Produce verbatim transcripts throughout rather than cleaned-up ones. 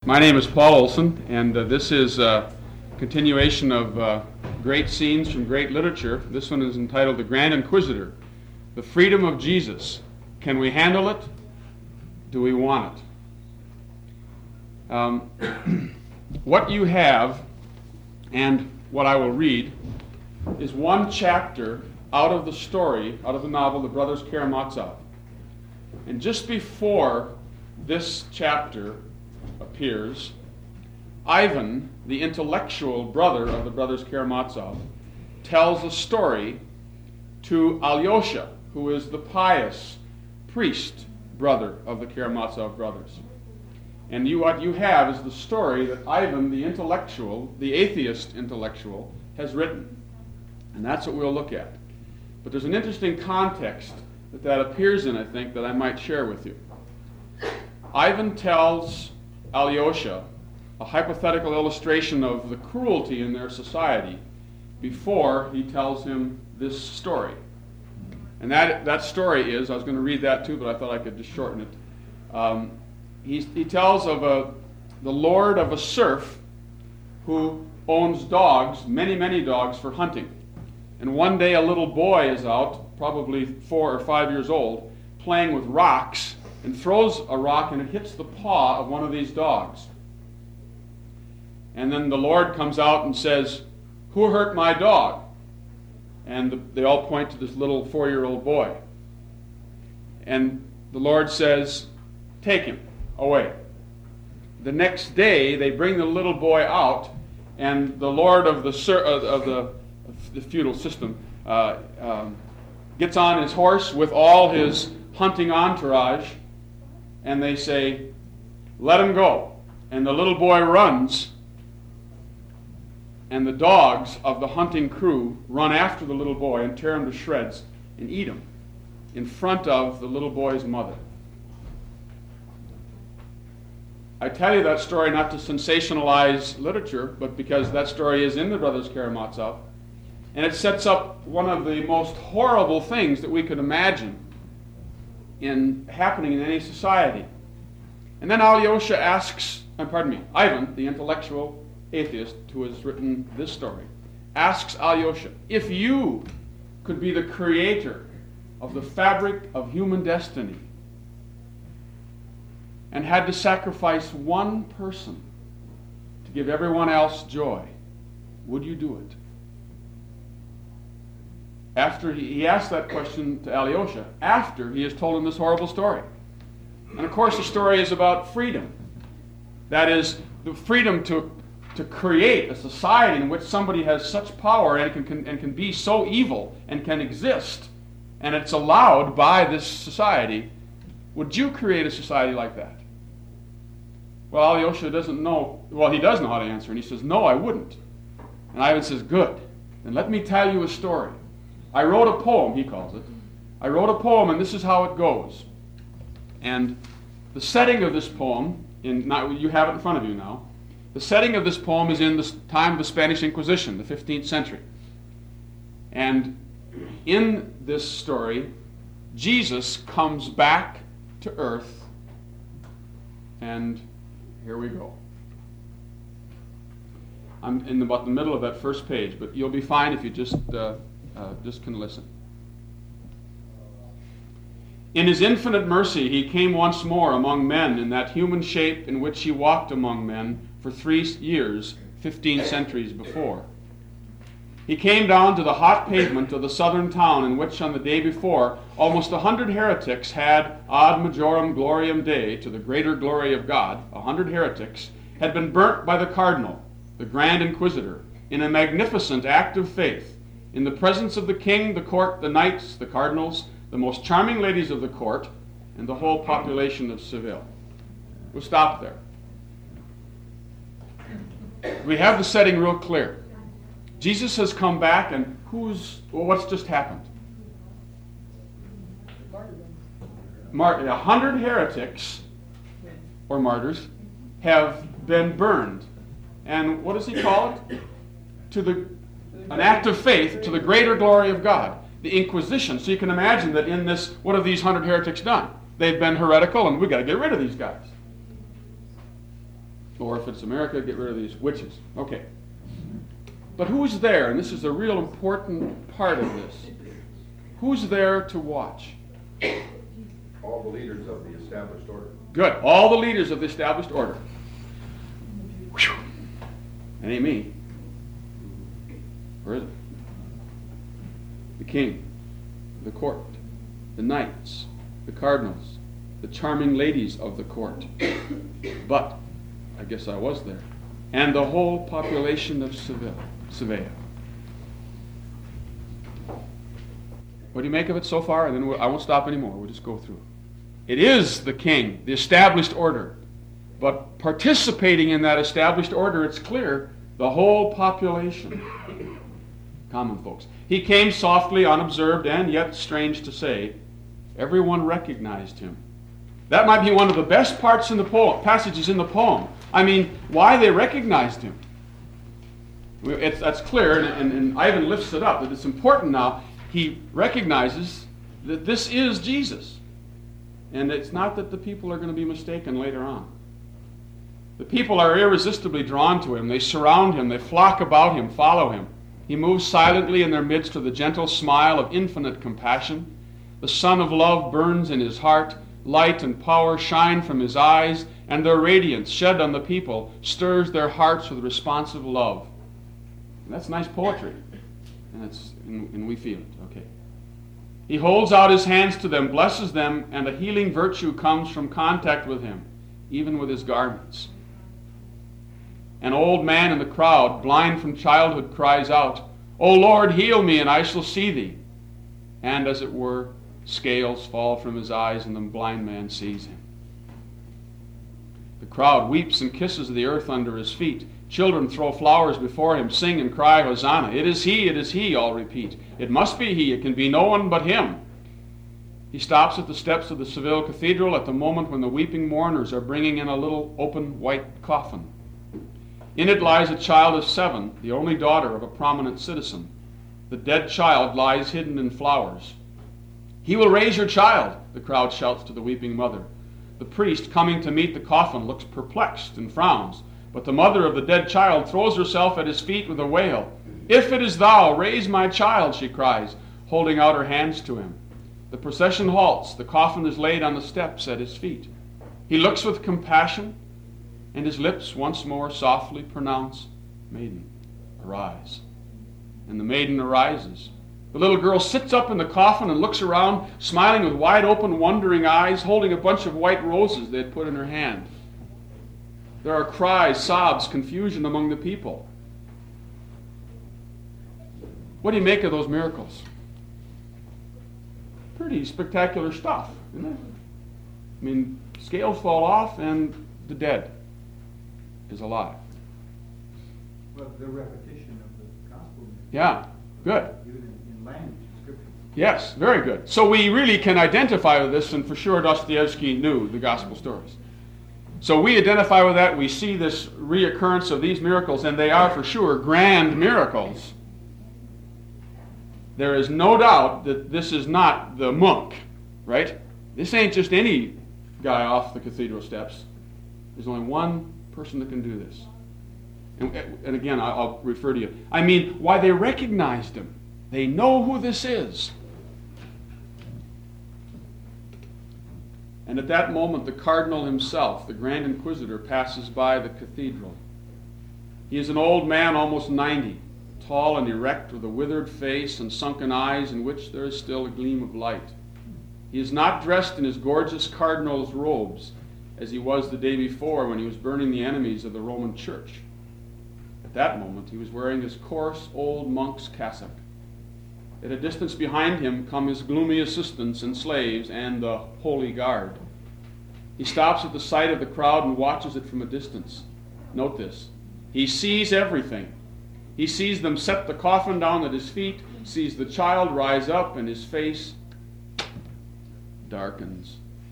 My name is Paul Olson, and uh, this is a continuation of uh, great scenes from great literature. This one is entitled The Grand Inquisitor, The Freedom of Jesus. Can we handle it? Do we want it? Um, what you have, and what I will read, is one chapter out of the story, out of the novel, The Brothers Karamazov. And just before this chapter appears, Ivan, the intellectual brother of the Brothers Karamazov, tells a story to Alyosha, who is the pious priest brother of the Karamazov brothers. And you, what you have is the story that Ivan, the intellectual, the atheist intellectual, has written. And that's what we'll look at. But there's an interesting context that that appears in, I think, that I might share with you. Ivan tells Alyosha a hypothetical illustration of the cruelty in their society before he tells him this story. And that that story is, I was going to read that too, but I thought I could just shorten it. Um, he, he tells of a, the lord of a serf who owns dogs, many, many dogs, for hunting. And one day a little boy is out, probably four or five years old, playing with rocks, and throws a rock and it hits the paw of one of these dogs. And then the Lord comes out and says, "Who hurt my dog?" And the, they all point to this little four-year-old boy. And the Lord says, "Take him away." The next day they bring the little boy out, and the Lord of the ser- of the, of the feudal system uh, um, gets on his horse with all his hunting entourage, and they say, "Let him go." And the little boy runs, and the dogs of the hunting crew run after the little boy and tear him to shreds and eat him in front of the little boy's mother. I tell you that story not to sensationalize literature, but because that story is in the Brothers Karamazov, and it sets up one of the most horrible things that we could imagine in happening in any society. And then Alyosha asks, uh, pardon me, Ivan, the intellectual atheist who has written this story, asks Alyosha, if you could be the creator of the fabric of human destiny and had to sacrifice one person to give everyone else joy, would you do it? After he, he asked that question to Alyosha, after he has told him this horrible story. And of course the story is about freedom. That is, the freedom to, to create a society in which somebody has such power and can, can, and can be so evil and can exist, and it's allowed by this society. Would you create a society like that? Well, Alyosha doesn't know, well, he does know how to answer, and he says, no, I wouldn't. And Ivan says, good. Then let me tell you a story. I wrote a poem, he calls it. I wrote a poem, and this is how it goes. And the setting of this poem, in, not, you have it in front of you now, the setting of this poem is in the time of the Spanish Inquisition, the fifteenth century. And in this story, Jesus comes back to earth, and here we go. I'm in about the middle of that first page, but you'll be fine if you just uh, uh, just can listen. In his infinite mercy, he came once more among men in that human shape in which he walked among men for three years, fifteen centuries before. He came down to the hot pavement of the southern town in which on the day before almost a hundred heretics had ad majorem gloriam Dei, to the greater glory of God, a hundred heretics, had been burnt by the cardinal, the Grand Inquisitor, in a magnificent act of faith, in the presence of the king, the court, the knights, the cardinals, the most charming ladies of the court, and the whole population of Seville. We'll stop there. We have the setting real clear. Jesus has come back, and who's, well, what's just happened? Mar- a hundred heretics, or martyrs, have been burned. And what does he call it? To the, an act of faith to the greater glory of God. The Inquisition. So you can imagine that in this, what have these hundred heretics done? They've been heretical, and we've got to get rid of these guys. Or if it's America, get rid of these witches. Okay. But who's there? And this is a real important part of this. Who's there to watch? All the leaders of the established order. Good. All the leaders of the established order. Whew. That ain't me. Where is it? The king, the court, the knights, the cardinals, the charming ladies of the court. But I guess I was there. And the whole population of Seville, Sevilla. What do you make of it so far? And then we'll, I won't stop anymore. We'll just go through. It is the king, the established order. But participating in that established order, it's clear, the whole population. Common folks. He came softly, unobserved, and yet, strange to say, everyone recognized him. That might be one of the best parts in the poem, passages in the poem. I mean, why they recognized him. It's, that's clear, and, and, and Ivan lifts it up, that it's important now. He recognizes that this is Jesus. And it's not that the people are going to be mistaken later on. The people are irresistibly drawn to him. They surround him. They flock about him, follow him. He moves silently in their midst with a gentle smile of infinite compassion. The sun of love burns in his heart. Light and power shine from his eyes, and their radiance shed on the people stirs their hearts with responsive love. And that's nice poetry. And, it's, and, and we feel it. Okay. He holds out his hands to them, blesses them, and a healing virtue comes from contact with him, even with his garments. An old man in the crowd, blind from childhood, cries out, "O Lord, heal me, and I shall see thee." And, as it were, scales fall from his eyes, and the blind man sees him. The crowd weeps and kisses the earth under his feet. Children throw flowers before him, sing and cry, "Hosanna! It is he, it is he," all repeat. It must be he, it can be no one but him. He stops at the steps of the Seville Cathedral at the moment when the weeping mourners are bringing in a little open white coffin. In it lies a child of seven, the only daughter of a prominent citizen. The dead child lies hidden in flowers. "He will raise your child," the crowd shouts to the weeping mother. The priest, coming to meet the coffin, looks perplexed and frowns. But the mother of the dead child throws herself at his feet with a wail. "If it is thou, raise my child," she cries, holding out her hands to him. The procession halts. The coffin is laid on the steps at his feet. He looks with compassion, and his lips once more softly pronounce, "Maiden, arise." And the maiden arises. The little girl sits up in the coffin and looks around, smiling with wide open, wondering eyes, holding a bunch of white roses they had put in her hand. There are cries, sobs, confusion among the people. What do you make of those miracles? Pretty spectacular stuff, isn't it? I mean, scales fall off and the dead is alive. Well, the repetition of the gospel. Yeah, good. Even in, in language, scripture. Yes, very good. So we really can identify with this, and for sure Dostoevsky knew the gospel stories. So we identify with that. We see this reoccurrence of these miracles, and they are for sure grand miracles. There is no doubt that this is not the monk, right? This ain't just any guy off the cathedral steps. There's only one person that can do this. And, and again, I'll refer to you. I mean, why they recognized him. They know who this is. And at that moment, the cardinal himself, the Grand Inquisitor, passes by the cathedral. He is an old man, almost ninety, tall and erect, with a withered face and sunken eyes in which there is still a gleam of light. He is not dressed in his gorgeous cardinal's robes, as he was the day before when he was burning the enemies of the Roman Church. At that moment, he was wearing his coarse old monk's cassock. At a distance behind him come his gloomy assistants and slaves and the holy guard. He stops at the sight of the crowd and watches it from a distance. Note this. He sees everything. He sees them set the coffin down at his feet, sees the child rise up, and his face darkens.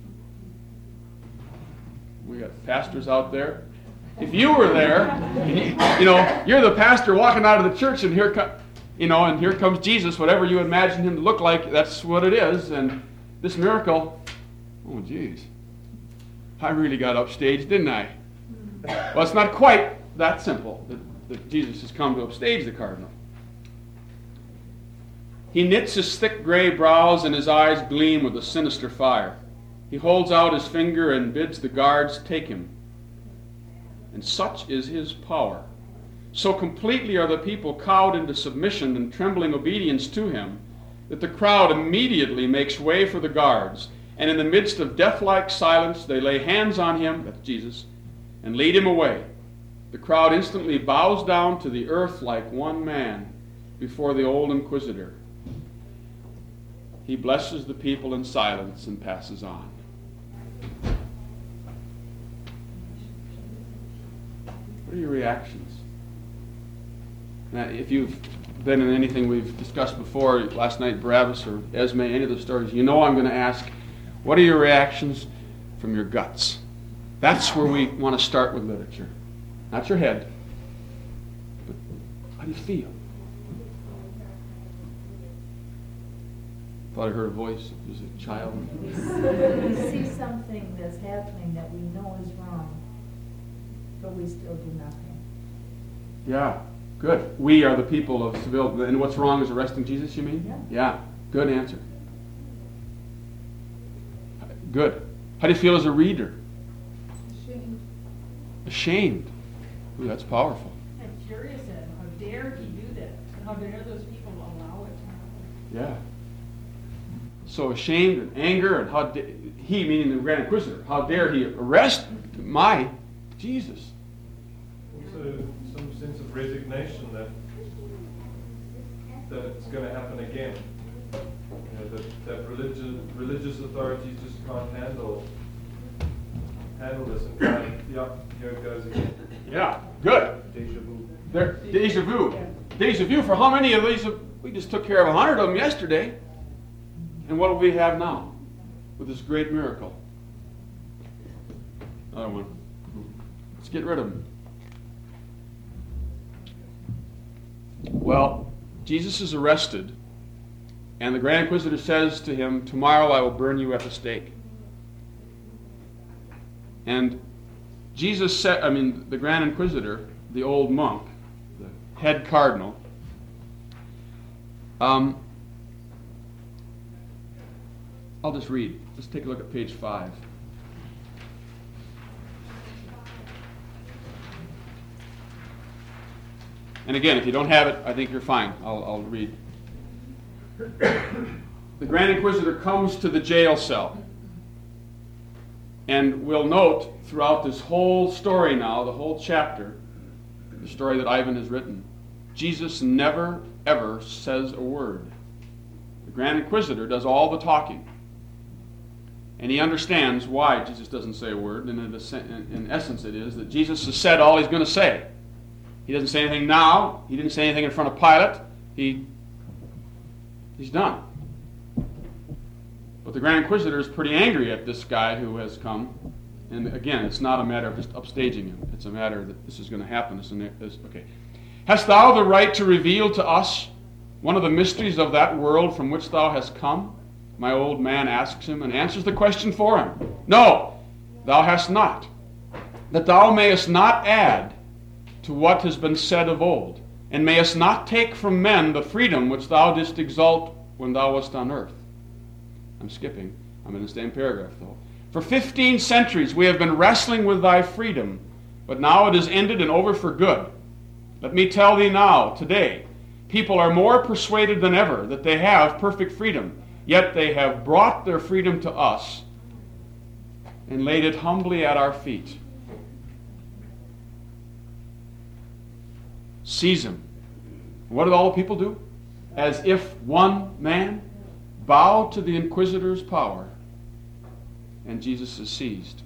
We got pastors out there. If you were there, and you, you know, you're the pastor walking out of the church, and here comes... You know, and here comes Jesus, whatever you imagine him to look like, that's what it is. And this miracle, oh, geez, I really got upstaged, didn't I? Well, it's not quite that simple that, that Jesus has come to upstage the cardinal. He knits his thick gray brows and his eyes gleam with a sinister fire. He holds out his finger and bids the guards take him. And such is his power. So completely are the people cowed into submission and trembling obedience to him that the crowd immediately makes way for the guards, and in the midst of death-like silence they lay hands on him, that's Jesus, and lead him away. The crowd instantly bows down to the earth like one man before the old inquisitor. He blesses the people in silence and passes on. What are your reactions? Now, if you've been in anything we've discussed before, last night, Barabbas or Esme, any of the stories, you know I'm going to ask, what are your reactions from your guts? That's where we want to start with literature. Not your head, but how do you feel? Thought I heard a voice. It was a child. We see, we see something that's happening that we know is wrong, but we still do nothing. Yeah, good. We are the people of Seville. And what's wrong is arresting Jesus, you mean? Yeah. Yeah, good answer. Good. How do you feel as a reader? Ashamed. Ashamed. Ooh, that's powerful. I'm curious at how dare he do that? How dare those people allow it to happen? Yeah. So ashamed and anger, and how da- he, meaning the Grand Inquisitor, how dare he arrest my Jesus? Also, some sense of resignation that that it's going to happen again. You know, that that religious religious authorities just can't handle handle this, and kind of, yeah, here it goes again. Yeah, good. Deja vu. There, deja vu. Deja vu for how many of these? Have, we just took care of a hundred of them yesterday. And what do we have now with this great miracle? Another one. Let's get rid of them. Well, Jesus is arrested, and the Grand Inquisitor says to him, "Tomorrow I will burn you at the stake." And Jesus said, I mean, the Grand Inquisitor, the old monk, the head cardinal, um, I'll just read. Let's take a look at page five. And again, if you don't have it, I think you're fine. I'll, I'll read. The Grand Inquisitor comes to the jail cell. And we'll note throughout this whole story now, the whole chapter, the story that Ivan has written, Jesus never, ever says a word. The Grand Inquisitor does all the talking. And he understands why Jesus doesn't say a word, and in essence it is that Jesus has said all he's going to say. He doesn't say anything now. He didn't say anything in front of Pilate. He, he's done. But the Grand Inquisitor is pretty angry at this guy who has come. And again, it's not a matter of just upstaging him. It's a matter that this is going to happen. This, this, okay. Hast thou the right to reveal to us one of the mysteries of that world from which thou hast come? My old man asks him and answers the question for him. No, thou hast not. That thou mayest not add to what has been said of old, and mayest not take from men the freedom which thou didst exalt when thou wast on earth. I'm skipping. I'm in the same paragraph, though. For fifteen centuries we have been wrestling with thy freedom, but now it is ended and over for good. Let me tell thee now, today, people are more persuaded than ever that they have perfect freedom, yet they have brought their freedom to us and laid it humbly at our feet. Seize him. What did all the people do? As if one man bowed to the inquisitor's power, and Jesus is seized.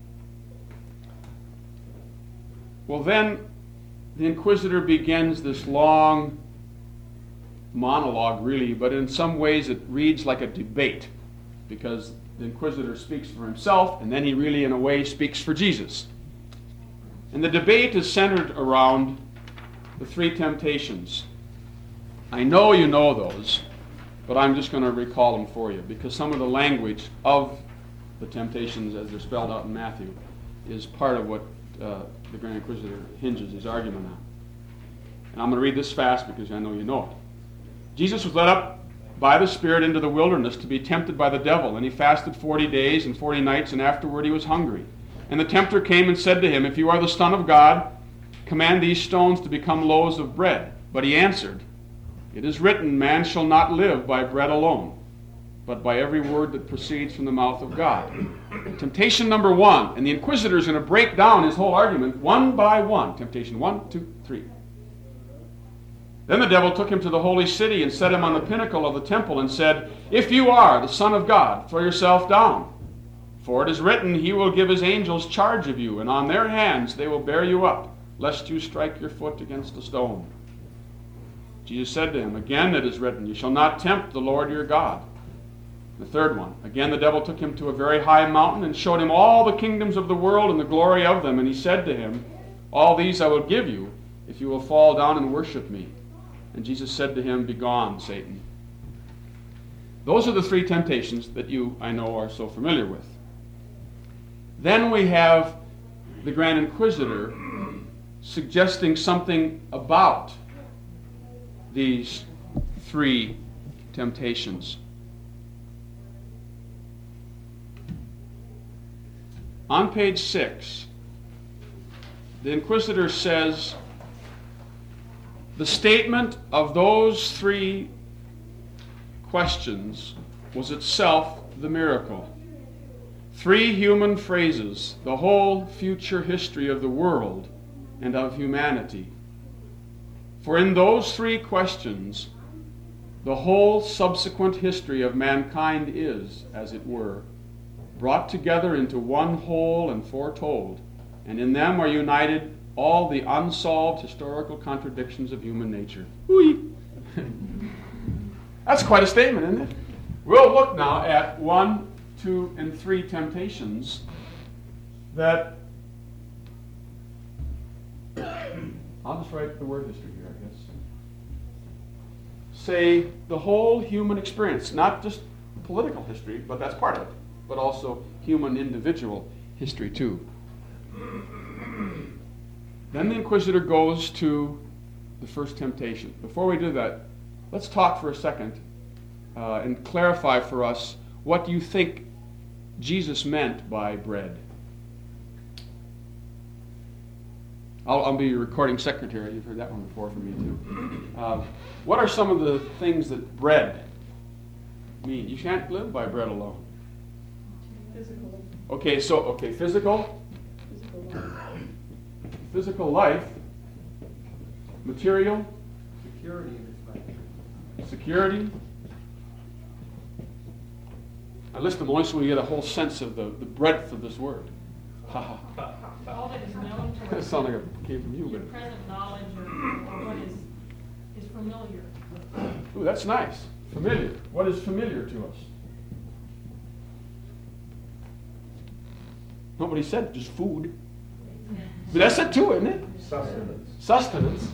Well, then the inquisitor begins this long monologue, really, but in some ways it reads like a debate, because the inquisitor speaks for himself, and then he really, in a way, speaks for Jesus. And the debate is centered around the three temptations. I know you know those, but I'm just going to recall them for you, because some of the language of the temptations as they're spelled out in Matthew is part of what uh, the Grand Inquisitor hinges his argument on. And I'm going to read this fast because I know you know it. Jesus was led up by the Spirit into the wilderness to be tempted by the devil, and he fasted forty days and forty nights, and afterward he was hungry. And the tempter came and said to him, "If you are the Son of God, command these stones to become loaves of bread." But he answered, "It is written, man shall not live by bread alone, but by every word that proceeds from the mouth of God." Temptation number one, and the Inquisitor is going to break down his whole argument one by one. Temptation one, two, three. Then the devil took him to the holy city and set him on the pinnacle of the temple and said, "If you are the Son of God, throw yourself down. For it is written, he will give his angels charge of you, and on their hands they will bear you up, lest you strike your foot against a stone." Jesus said to him, "Again it is written, you shall not tempt the Lord your God." The third one. Again the devil took him to a very high mountain and showed him all the kingdoms of the world and the glory of them. And he said to him, "All these I will give you, if you will fall down and worship me." And Jesus said to him, "Begone, Satan." Those are the three temptations that you, I know, are so familiar with. Then we have the Grand Inquisitor suggesting something about these three temptations. On page six, the Inquisitor says, the statement of those three questions was itself the miracle. Three human phrases, the whole future history of the world and of humanity. For in those three questions, the whole subsequent history of mankind is, as it were, brought together into one whole and foretold, and in them are united all the unsolved historical contradictions of human nature. Whee! That's quite a statement, isn't it? We'll look now at one, two, and three temptations that... I'll just write the word history here, I guess. Say the whole human experience, not just political history, but that's part of it, but also human individual history too. Then the Inquisitor goes to the first temptation. Before we do that, let's talk for a second uh, and clarify for us what you think Jesus meant by bread. I'll, I'll be your recording secretary. You've heard that one before from me too. Uh, what are some of the things that bread mean? You can't live by bread alone. Physical. Okay, so, okay, physical. Physical life. Physical life. Material. Security in its life. Security. I list them only so we get a whole sense of the, the breadth of this word. Ha ha. All that is known to That us. sounds like it came from you, Your but present knowledge or, or what is, is familiar. ooh, that's nice. Familiar. What is familiar to us? Nobody said just food. But that's it too, isn't it? Sustenance. Sustenance.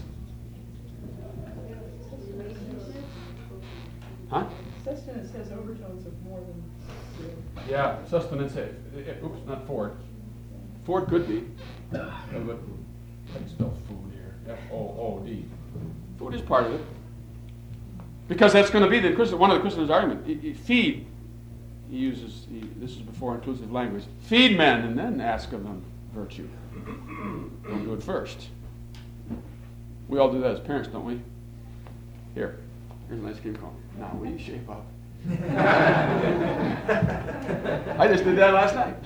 Huh? Sustenance has overtones of more than. Yeah, sustenance. eh, eh, Oops, not Ford. Ford could be. Uh, but I can spell food here. F O O D. Food is part of it. Because that's going to be the Inquisitor, one of the Inquisitor's arguments. He- he Feed. He uses, he, this is before inclusive language. Feed men and then ask of them virtue. Don't do it first. We all do that as parents, don't we? Here, here's an ice cream cone. Now, will you shape up? I just did that last night.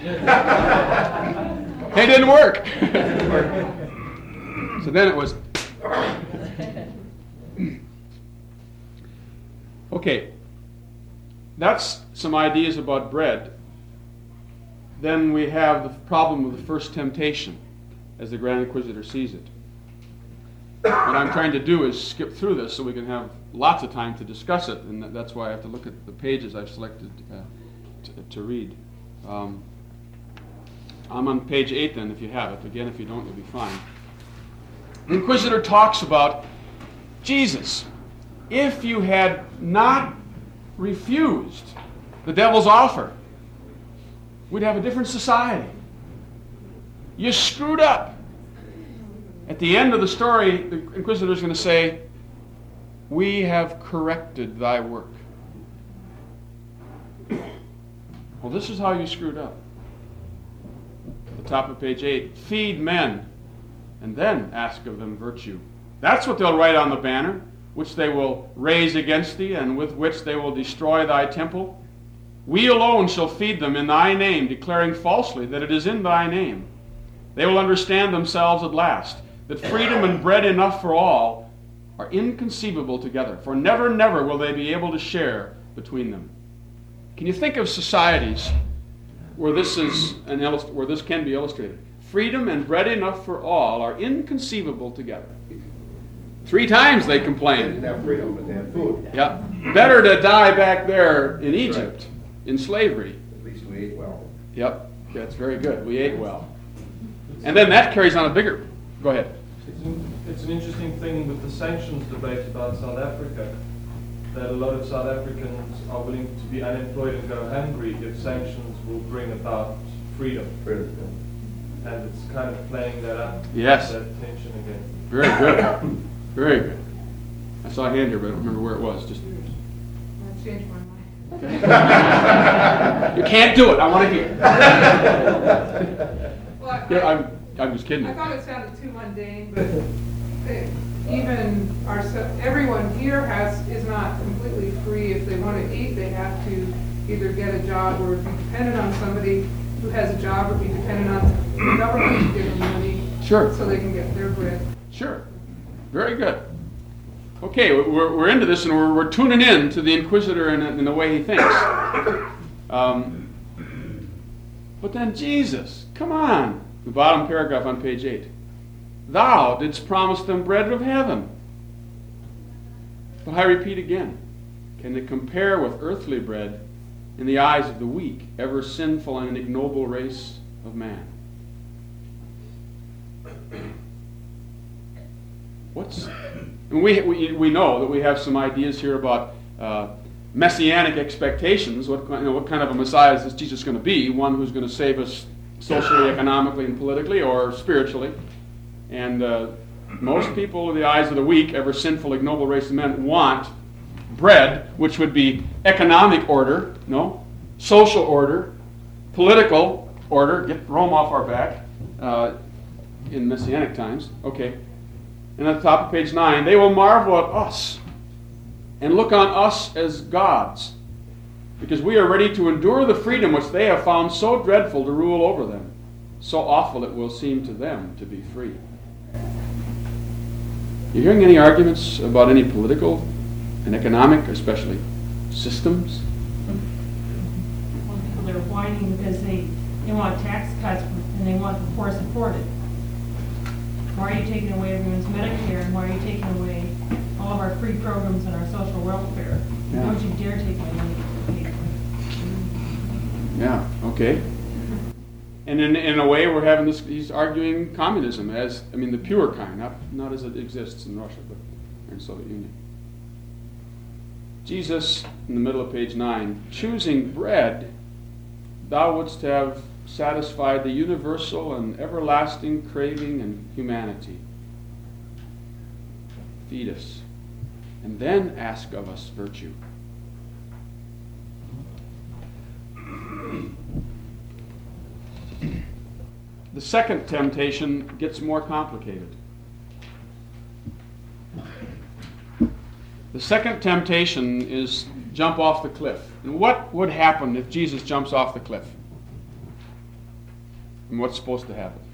It didn't work. So then it was. Okay. That's some ideas about bread. Then we have the problem with the first temptation, as the Grand Inquisitor sees it. What I'm trying to do is skip through this so we can have lots of time to discuss it, and that's why I have to look at the pages I've selected uh, to, to read. Um, I'm on page eight then, if you have it. Again, if you don't, you'll be fine. The Inquisitor talks about Jesus. If you had not refused the devil's offer, we'd have a different society. You screwed up. At the end of the story, the inquisitor is going to say, "We have corrected thy work." Well, this is how you screwed up. At the top of page eight, "Feed men, and then ask of them virtue." That's what they'll write on the banner, which they will raise against thee, and with which they will destroy thy temple. "We alone shall feed them in thy name, declaring falsely that it is in thy name." They will understand themselves at last, that freedom and bread enough for all are inconceivable together, for never, never will they be able to share between them. Can you think of societies where this is an illust- where this can be illustrated? Freedom and bread enough for all are inconceivable together. Three times they They complained. didn't have freedom, but they had food. Yeah, better to die back there in Egypt in slavery. At least we ate well. Yep, that's very good. We ate well. And then that carries on a bigger. Go ahead. It's an, it's an interesting thing with the sanctions debate about South Africa, that a lot of South Africans are willing to be unemployed and go hungry if sanctions will bring about freedom. Freedom. And it's kind of playing that up, Yes. that tension again. Very good. Very good. I saw a hand here, but I don't remember where it was. Just I changed my mind. you can't do it. I want to hear. Well, I- Yeah, I'm. I'm just kidding. I thought it sounded too mundane, but eh, even our, everyone here has, is not completely free. If they want to eat, they have to either get a job or be dependent on somebody who has a job, or be dependent on the government to give them money Sure. so they can get their bread. Sure. Very good. Okay, we're, we're into this, and we're, we're tuning in to the Inquisitor in, in the way he thinks. Um, but then Jesus, come on. The bottom paragraph on page eight. "Thou didst promise them bread of heaven." But I repeat again, can it compare with earthly bread in the eyes of the weak, ever sinful and ignoble race of man? What's and we, we we know that we have some ideas here about uh, messianic expectations. What you know, what kind of a Messiah is this Jesus going to be? One who's going to save us socially, economically, and politically, or spiritually? And uh, most people, in the eyes of the weak, ever sinful, ignoble race of men, want bread, which would be economic order, no, social order, political order. Get Rome off our back uh, in messianic times. Okay. And at the top of page nine, "They will marvel at us and look on us as gods, because we are ready to endure the freedom which they have found so dreadful to rule over them. So awful it will seem to them to be free." You hearing any arguments about any political and economic, especially, systems? Well, people are whining because they, they want tax cuts and they want the poor supported. Why are you taking away everyone's Medicare, and why are you taking away all of our free programs and our social welfare? Yeah. Don't you dare take my money to pay for it. Yeah, okay. And in, in a way, we're having this, he's arguing communism as, I mean, the pure kind, not, not as it exists in Russia, but in the Soviet Union. Jesus, in the middle of page nine, "Choosing bread, thou wouldst have satisfied the universal and everlasting craving in humanity. Feed us, and then ask of us virtue." The second temptation gets more complicated. The second temptation is jump off the cliff. And what would happen if Jesus jumps off the cliff? And what's supposed to happen?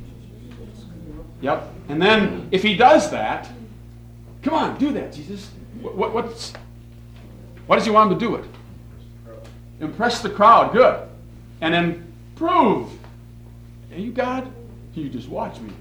Yep. And then if he does that, come on, do that, Jesus. What, what, what's, why does he want him to do it? Impress the crowd. Good. And then prove, are you God? You just watch me.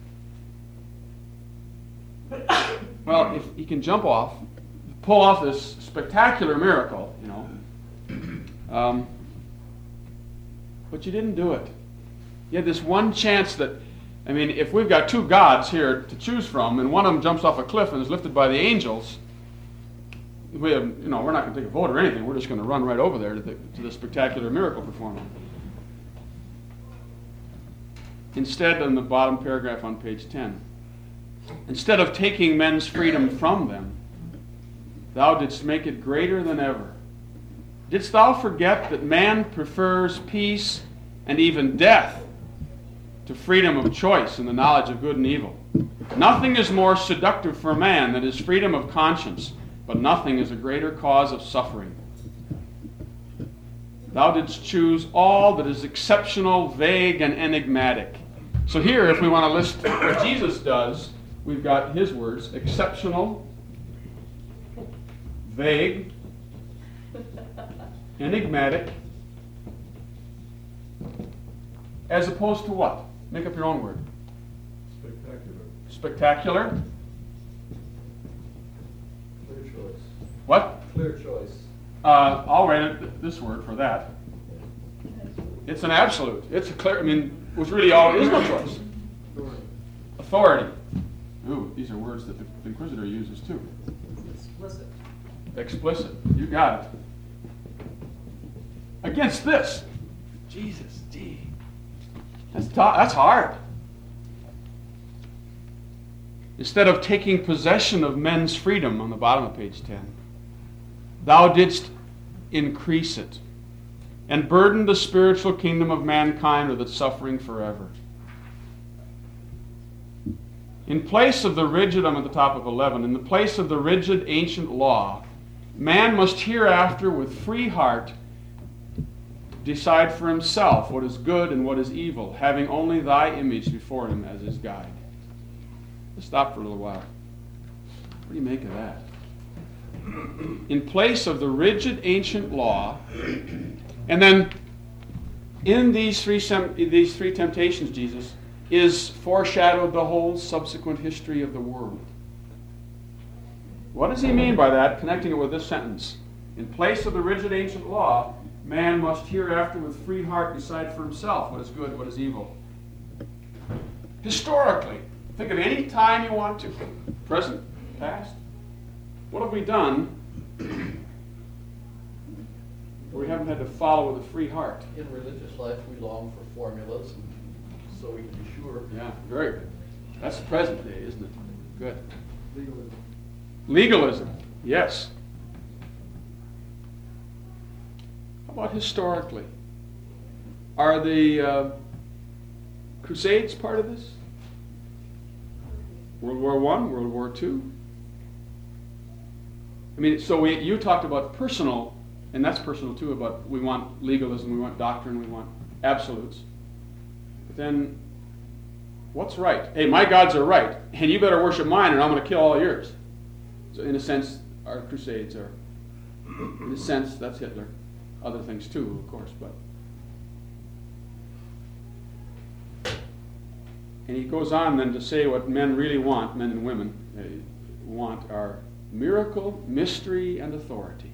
Well, if he can jump off, pull off this spectacular miracle, you know, um, but you didn't do it. You had this one chance that, I mean, if we've got two gods here to choose from, and one of them jumps off a cliff and is lifted by the angels, we have, you know, we're not going to take a vote or anything. We're just going to run right over there to the, to the spectacular miracle performance. Instead, on the bottom paragraph on page ten, instead of taking men's freedom from them, thou didst make it greater than ever. Didst thou forget that man prefers peace and even death to freedom of choice and the knowledge of good and evil? Nothing is more seductive for man than his freedom of conscience, but nothing is a greater cause of suffering. Thou didst choose all that is exceptional, vague, and enigmatic. So here, if we want to list what Jesus does, we've got his words: exceptional, vague, enigmatic, as opposed to what? Make up your own word. Spectacular. Spectacular. Clear choice. What? Clear choice. Uh, I'll write it, this word for that. It's an absolute. It's a clear, I mean, which really all is no choice. Authority. Authority. Ooh, these are words that the Inquisitor uses too. Explicit. Explicit. You got it. Against this. Jesus, gee. That's, t- that's hard. Instead of taking possession of men's freedom, on the bottom of page ten, thou didst increase it and burden the spiritual kingdom of mankind with its suffering forever. In place of the rigid, I'm at the top of eleven, in the place of the rigid ancient law, man must hereafter with free heart decide for himself what is good and what is evil, having only thy image before him as his guide. Let's stop for a little while. What do you make of that? In place of the rigid ancient law, and then in these three sem- these three temptations, Jesus, is foreshadowed the whole subsequent history of the world. What does he mean by that, connecting it with this sentence? In place of the rigid ancient law, man must hereafter with free heart decide for himself what is good, what is evil. Historically, think of any time you want to, present, past. What have we done where we haven't had to follow with a free heart? In religious life, we long for formulas, and so we can be sure. Yeah, very good. That's the present day, isn't it? Good. Legalism. Legalism, yes. How about historically? Are the uh, Crusades part of this? World War One, World War Two? I mean, so we, you talked about personal, and that's personal too, about we want legalism, we want doctrine, we want absolutes. But then, what's right? Hey, my gods are right, and you better worship mine, or I'm going to kill all yours. So in a sense, our Crusades are, in a sense, that's Hitler. Other things too, of course, but. And he goes on then to say what men really want, men and women, they want are miracle, mystery, and authority.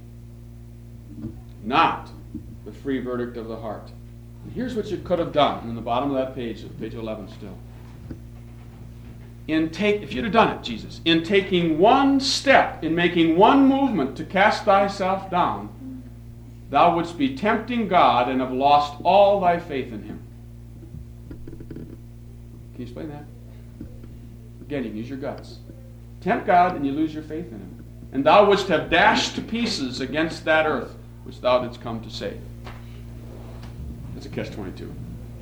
Not the free verdict of the heart. And here's what you could have done in the bottom of that page, page eleven still. In take, if you'd have done it, Jesus, in taking one step, in making one movement to cast thyself down, thou wouldst be tempting God and have lost all thy faith in him. Can you explain that? Again, you can use your guts. Tempt God and you lose your faith in him. And thou wouldst have dashed to pieces against that earth which thou didst come to save. That's a catch twenty-two.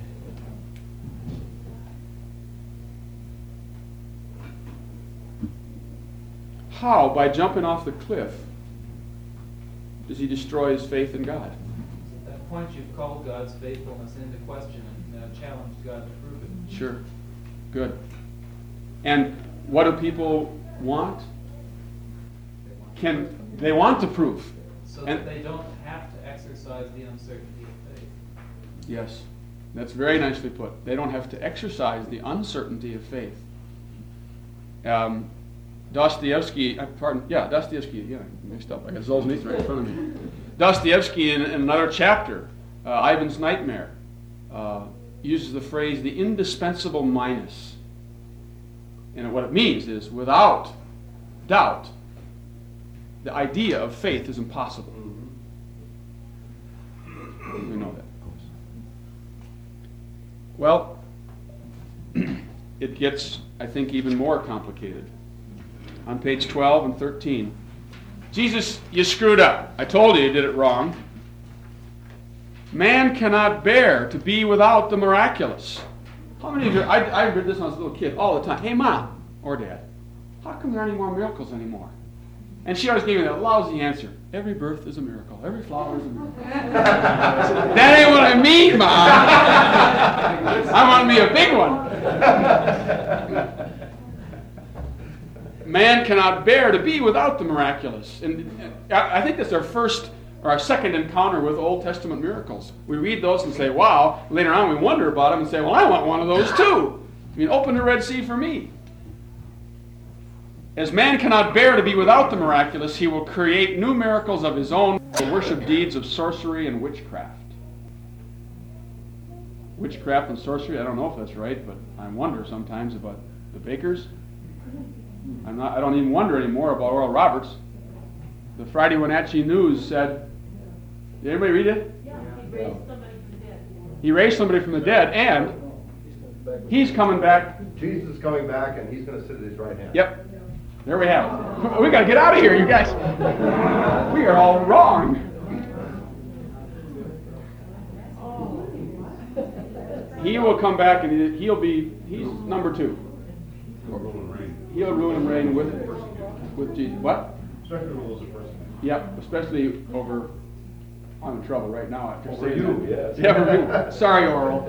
How, by jumping off the cliff, does he destroy his faith in God? At that point, you've called God's faithfulness into question and uh, challenged God to prove it. Sure. Good. And what do people want? They want Can they want the proof? so and- that they don't have to exercise the uncertainty of faith. Yes. That's very nicely put. They don't have to exercise the uncertainty of faith. Um, Dostoevsky, uh, pardon, yeah, Dostoevsky, yeah, mixed up. I got Solzhenitsyn right in front of me. Dostoevsky, in, in another chapter, uh, Ivan's Nightmare, uh, uses the phrase the indispensable minus. And what it means is, without doubt, the idea of faith is impossible. We know that, of course. Well, it gets I think, even more complicated. On page twelve and thirteen. Jesus, you screwed up. I told you you did it wrong. Man cannot bear to be without the miraculous. How many of you, I, I read this when I was a little kid all the time. Hey, Mom or Dad, how come there aren't any more miracles anymore? And she always gave me that lousy answer. Every birth is a miracle. Every flower is a miracle. That ain't what I mean, Mom. I want me a big one. Man cannot bear to be without the miraculous. And I think that's our first or our second encounter with Old Testament miracles. We read those and say, wow. Later on we wonder about them and say, well, I want one of those too. I mean, open the Red Sea for me. As man cannot bear to be without the miraculous, he will create new miracles of his own to worship deeds of sorcery and witchcraft. Witchcraft and sorcery, I don't know if that's right, but I wonder sometimes about the bakers. I'm not, I don't even wonder anymore about Oral Roberts. The Friday Wenatchee News said, did anybody read it? Yeah, he raised somebody from the dead. He raised somebody from the dead, and he's coming back. Jesus is coming back, and he's going to sit at his right hand. Yep. There we have it. We got to get out of here, you guys. We are all wrong. He will come back, and he'll be, he's number two. He'll rule and reign. He'll rule and reign with, with Jesus. What? Second rule is a person. Yep, especially over, I'm in trouble right now after Over saying you, that. yes. Yeah, over you. Sorry, Oral.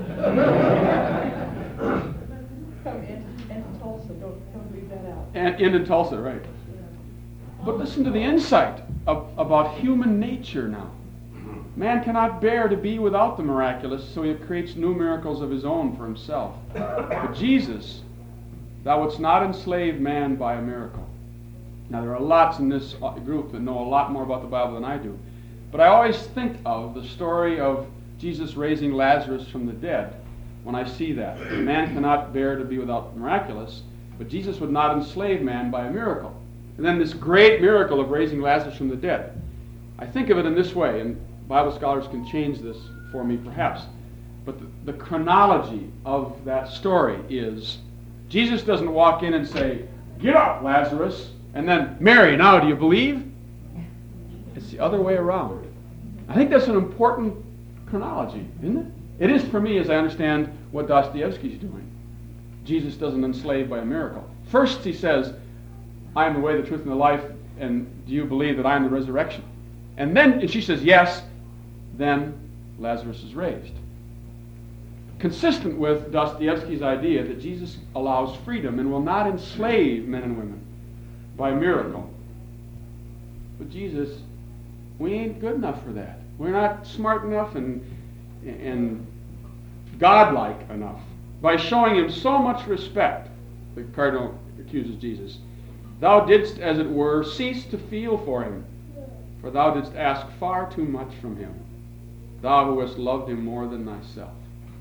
Come in, in Tulsa, don't, don't leave that out. And in Tulsa, right. But listen to the insight of, about human nature now. Man cannot bear to be without the miraculous, so he creates new miracles of his own for himself. But Jesus, thou wouldst not enslave man by a miracle. Now, there are lots in this group that know a lot more about the Bible than I do. But I always think of the story of Jesus raising Lazarus from the dead when I see that. Man cannot bear to be without the miraculous, but Jesus would not enslave man by a miracle. And then this great miracle of raising Lazarus from the dead. I think of it in this way, and Bible scholars can change this for me perhaps, but the, the chronology of that story is Jesus doesn't walk in and say, "Get up, Lazarus," and then, "Mary, now do you believe?" It's the other way around. I think that's an important chronology, isn't it? It is for me as I understand what Dostoevsky's doing. Jesus doesn't enslave by a miracle. First he says, "I am the way, the truth, and the life, and do you believe that I am the resurrection?" And then and she says, "Yes," then Lazarus is raised. Consistent with Dostoevsky's idea that Jesus allows freedom and will not enslave men and women by a miracle. But Jesus, we ain't good enough for that. We're not smart enough and, and godlike enough. By showing him so much respect, the cardinal accuses Jesus, thou didst, as it were, cease to feel for him, for thou didst ask far too much from him, thou who hast loved him more than thyself.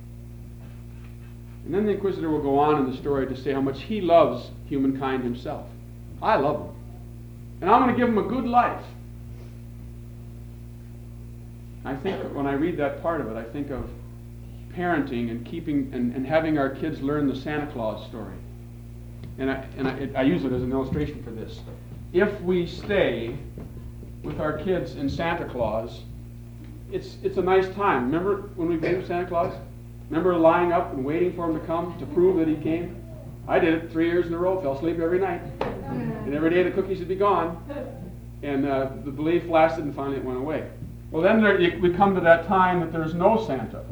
And then the Inquisitor will go on in the story to say how much he loves humankind himself. I love him. And I'm going to give him a good life. I think when I read that part of it, I think of parenting and keeping and, and having our kids learn the Santa Claus story. And I, and I, I use it as an illustration for this. If we stay with our kids in Santa Claus, it's it's a nice time. Remember when we gave Santa Claus? Remember lying up and waiting for him to come to prove that he came? I did it three years in a row, fell asleep every night. And every day the cookies would be gone. And uh, the belief lasted and finally it went away. Well, then there, we come to that time that there's no Santa.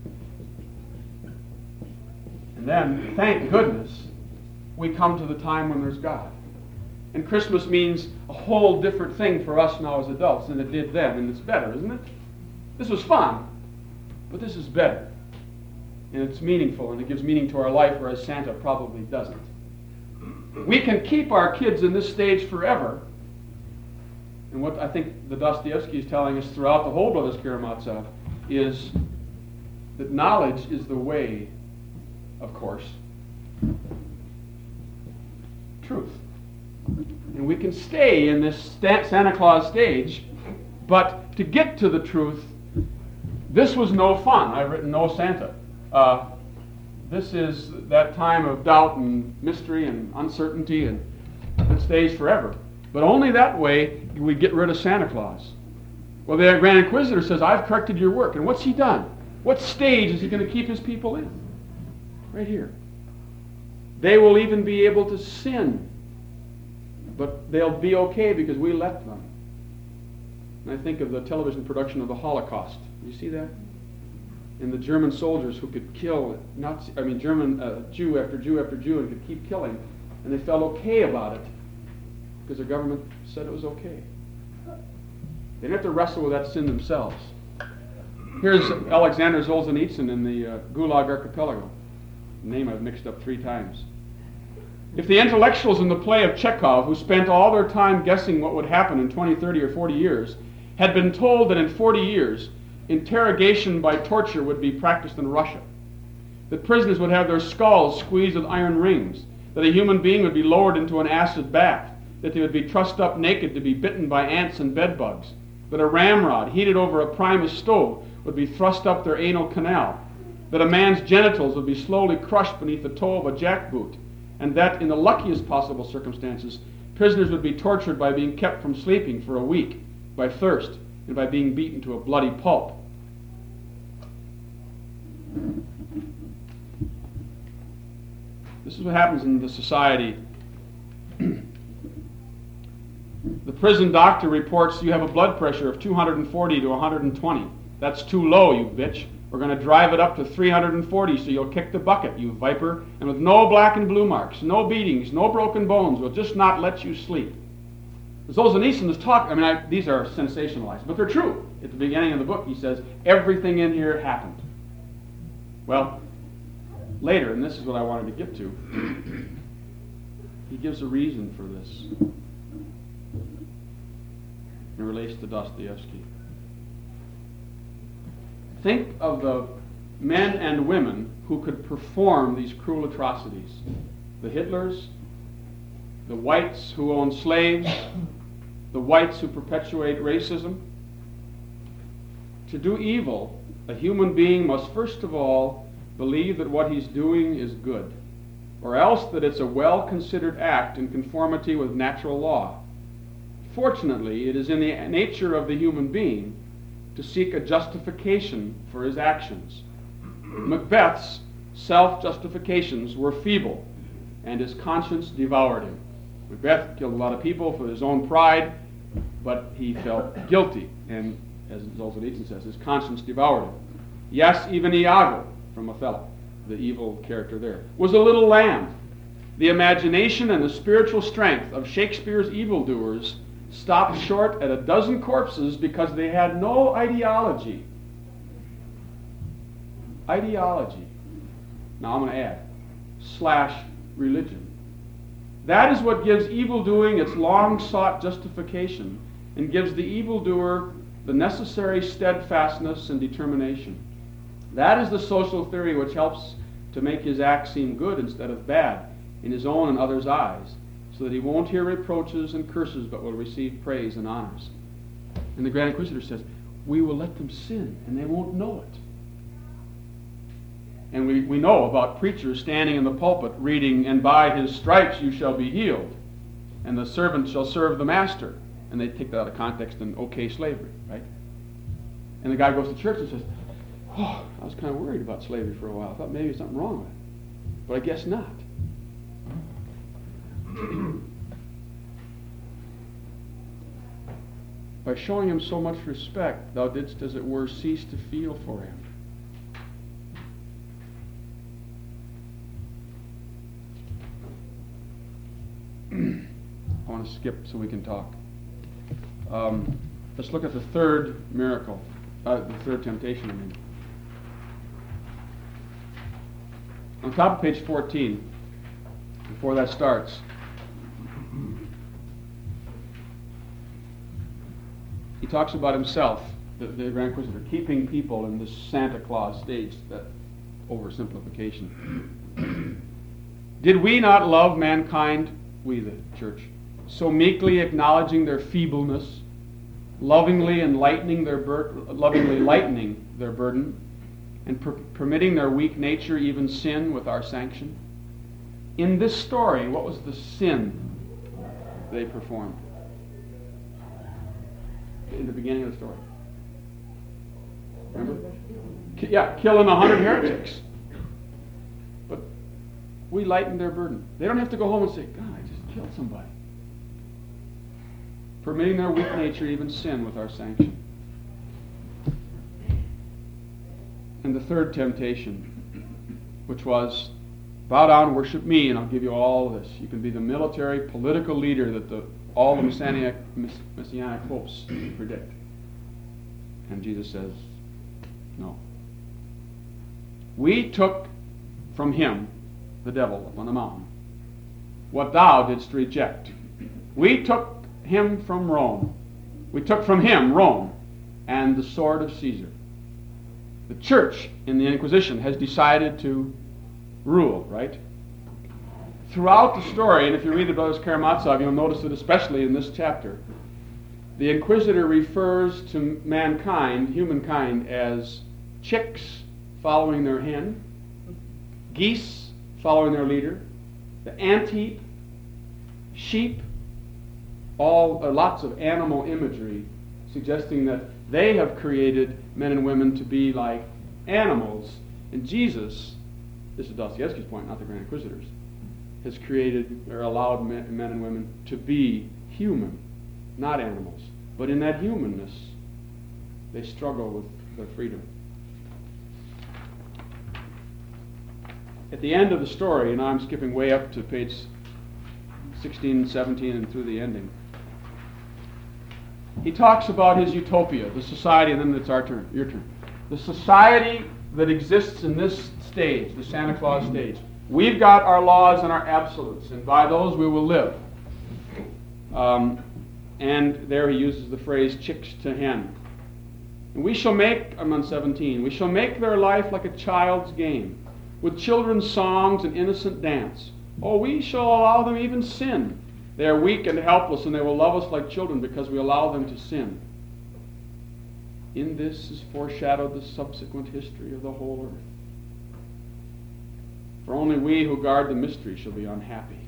And then, thank goodness, we come to the time when there's God. And Christmas means a whole different thing for us now as adults than it did then. And it's better, isn't it? This was fun, but this is better. And it's meaningful, and it gives meaning to our life, whereas Santa probably doesn't. We can keep our kids in this stage forever. And what I think the Dostoevsky is telling us throughout the whole Brothers Karamazov is that knowledge is the way, of course, truth. And we can stay in this Santa Claus stage, but to get to the truth, this was no fun. I've written no Santa. Uh, this is that time of doubt and mystery and uncertainty, and it stays forever. But only that way we get rid of Santa Claus. Well, the Grand Inquisitor says, I've corrected your work. And what's he done? What stage is he going to keep his people in? Right here. They will even be able to sin. But they'll be okay because we let them. And I think of the television production of the Holocaust. You see that? And the German soldiers who could kill Nazi, I mean German uh, Jew after Jew after Jew, and could keep killing, and they felt okay about it because their government said it was okay. They didn't have to wrestle with that sin themselves. Here's Alexander Solzhenitsyn in the uh, Gulag Archipelago. A name I've mixed up three times. If the intellectuals in the play of Chekhov, who spent all their time guessing what would happen in twenty, thirty, or forty years, had been told that in forty years, interrogation by torture would be practiced in Russia, that prisoners would have their skulls squeezed with iron rings, that a human being would be lowered into an acid bath, that they would be trussed up naked to be bitten by ants and bedbugs, that a ramrod heated over a Primus stove would be thrust up their anal canal, that a man's genitals would be slowly crushed beneath the toe of a jackboot, and that, in the luckiest possible circumstances, prisoners would be tortured by being kept from sleeping for a week, by thirst, and by being beaten to a bloody pulp. This is what happens in the society. The prison doctor reports you have a blood pressure of two hundred forty to one hundred twenty. That's too low, you bitch. We're going to drive it up to three hundred forty so you'll kick the bucket, you viper. And with no black and blue marks, no beatings, no broken bones, we'll just not let you sleep. Solzhenitsyn is talking, I mean, I, these are sensationalized, but they're true. At the beginning of the book, he says, everything in here happened. Well, later, and this is what I wanted to get to, he gives a reason for this in relation to Dostoevsky. Think of the men and women who could perform these cruel atrocities. The Hitlers, the whites who own slaves, the whites who perpetuate racism. To do evil, a human being must first of all believe that what he's doing is good, or else that it's a well-considered act in conformity with natural law. Fortunately, it is in the nature of the human being to seek a justification for his actions. Macbeth's self-justifications were feeble, and his conscience devoured him. Macbeth killed a lot of people for his own pride, but he felt guilty, and as Solzhenitsyn says, his conscience devoured him. Yes, even Iago from Othello, the evil character there, was a little lamb. The imagination and the spiritual strength of Shakespeare's evildoers stopped short at a dozen corpses because they had no ideology. Ideology. Now I'm going to add, slash religion. That is what gives evildoing its long-sought justification and gives the evildoer the necessary steadfastness and determination. That is the social theory which helps to make his act seem good instead of bad in his own and others' eyes, so that he won't hear reproaches and curses but will receive praise and honors. And the Grand Inquisitor says, we will let them sin and they won't know it. And we, we know about preachers standing in the pulpit reading, and by his stripes you shall be healed, and the servant shall serve the master. And they take that out of context and okay slavery, right? And the guy goes to church and says, oh, I was kind of worried about slavery for a while. I thought maybe there's something wrong with it. But I guess not. By showing him so much respect, thou didst, as it were, cease to feel for him. I want to skip so we can talk. Um, let's look at the third miracle, uh, the third temptation, I mean. On top of page fourteen, before that starts, he talks about himself, the, the Grand Inquisitor, keeping people in this Santa Claus stage, that oversimplification. Did we not love mankind, we the church, so meekly acknowledging their feebleness, lovingly and lightening their bur- lovingly lightening their burden, and per- permitting their weak nature even sin with our sanction. In this story, what was the sin they performed? In the beginning of the story. Remember? Ki- Yeah, killing a hundred heretics. But we lightened their burden. They don't have to go home and say, God, I just killed somebody. Permitting their weak nature even sin with our sanction. And the third temptation, which was, bow down and worship me, and I'll give you all of this. You can be the military, political leader that the, all the messianic, messianic hopes predict. And Jesus says, no. We took from him, the devil, on the mountain, what thou didst reject. We took him from Rome. We took from him Rome and the sword of Caesar. The church in the Inquisition has decided to rule, right? Throughout the story, and if you read the Brothers Karamazov, you'll notice it especially in this chapter, the Inquisitor refers to mankind, humankind, as chicks following their hen, geese following their leader, the ant heap, sheep, all uh, lots of animal imagery suggesting that they have created men and women to be like animals. And Jesus, this is Dostoevsky's point, not the Grand Inquisitors, has created or allowed men, men and women to be human, not animals. But in that humanness, they struggle with their freedom. At the end of the story, and I'm skipping way up to page sixteen, seventeen, and through the ending, he talks about his utopia, the society, and then it's our turn, your turn. The society that exists in this stage, the Santa Claus stage. We've got our laws and our absolutes, and by those we will live. Um, and there he uses the phrase, chicks to hen. And we shall make, I'm on seventeen, we shall make their life like a child's game, with children's songs and innocent dance. Oh, we shall allow them even sin. They are weak and helpless, and they will love us like children because we allow them to sin. In this is foreshadowed the subsequent history of the whole earth. For only we who guard the mystery shall be unhappy.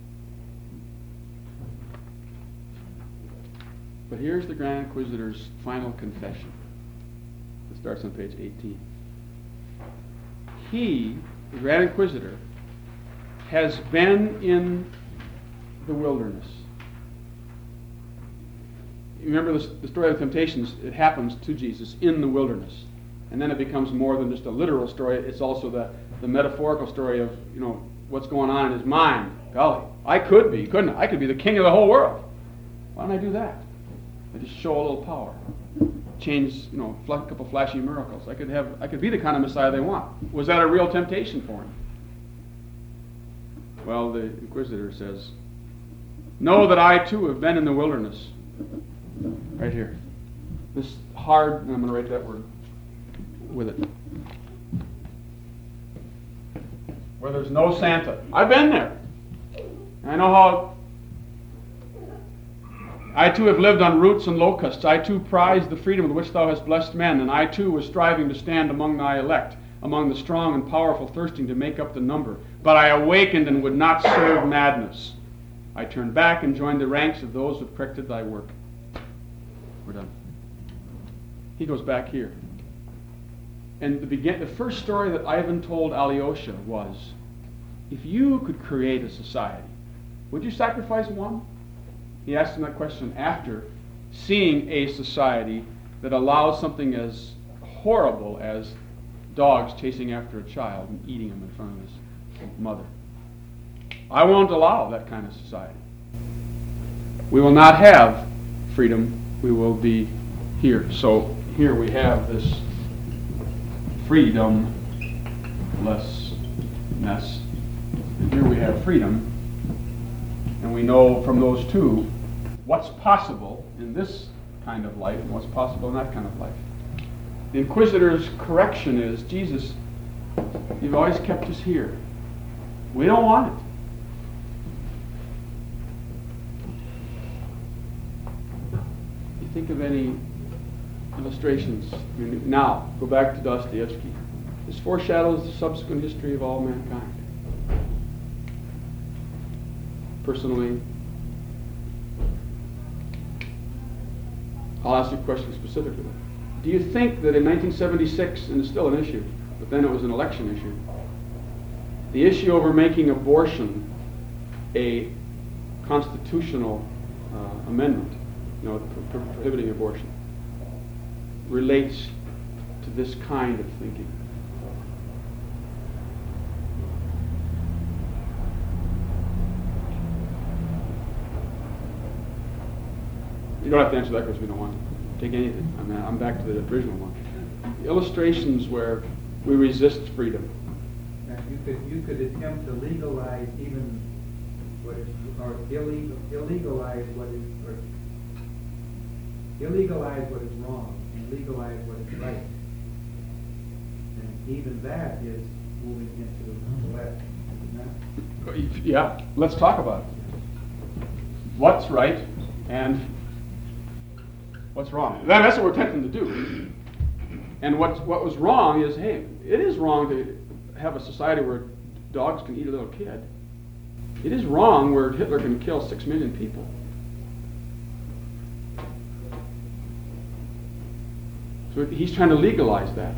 But here's the Grand Inquisitor's final confession. It starts on page eighteen. He, the Grand Inquisitor, has been in the wilderness. You remember the, the story of the temptations, it happens to Jesus in the wilderness. And then it becomes more than just a literal story, it's also the, the metaphorical story of, you know, what's going on in his mind. Golly, I could be, couldn't I? I could be the king of the whole world. Why don't I do that? I just show a little power. Change, you know, a couple flashy miracles. I could have, I could be the kind of Messiah they want. Was that a real temptation for him? Well, the Inquisitor says, know that I too have been in the wilderness. Right here. This hard, and I'm going to write that word with it. Where there's no Santa. I've been there. I know how. I too have lived on roots and locusts. I too prize the freedom with which thou hast blessed men, and I too was striving to stand among thy elect, among the strong and powerful, thirsting to make up the number. But I awakened and would not serve madness. I turned back and joined the ranks of those who have corrected thy work. We're done. He goes back here. And the, begin, the first story that Ivan told Alyosha was, if you could create a society, would you sacrifice one? He asked him that question after seeing a society that allows something as horrible as dogs chasing after a child and eating him in front of his mother. I won't allow that kind of society. We will not have freedom. We will be here. So here we have this freedom lessness. And here we have freedom. And we know from those two what's possible in this kind of life and what's possible in that kind of life. The Inquisitor's correction is, Jesus, you've always kept us here. We don't want it. You think of any illustrations. Now, go back to Dostoevsky. This foreshadows the subsequent history of all mankind. Personally, I'll ask you a question specifically. Do you think that in nineteen seventy-six, and it's still an issue, but then it was an election issue, the issue over making abortion a constitutional uh, amendment, you know, pro- pro- prohibiting abortion, relates to this kind of thinking? You don't have to answer that question if you don't want to. Take anything. I mean, I'm back to the original one. Illustrations where we resist freedom. Now, you could, you could attempt to legalize even what is, or illegal, illegalize what is, or illegalize what is wrong and legalize what is right. And even that is moving into the left, is it not? Yeah, let's talk about it. What's right and what's wrong? That- That's what we're attempting to do. And what what was wrong is, hey, it is wrong to have a society where dogs can eat a little kid. It is wrong where Hitler can kill six million people. So he's trying to legalize that.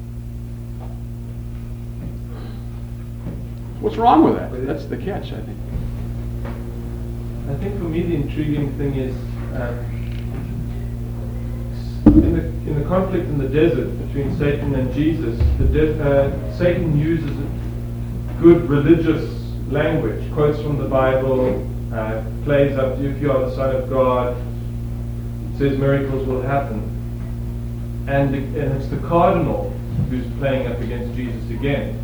What's wrong with that? That's the catch, I think. I think for me the intriguing thing is um, in the in the conflict in the desert between Satan and Jesus, the de- uh, Satan uses good religious language, quotes from the Bible, uh, plays up to if you are the Son of God, says miracles will happen, and, the, and it's the cardinal who's playing up against Jesus again.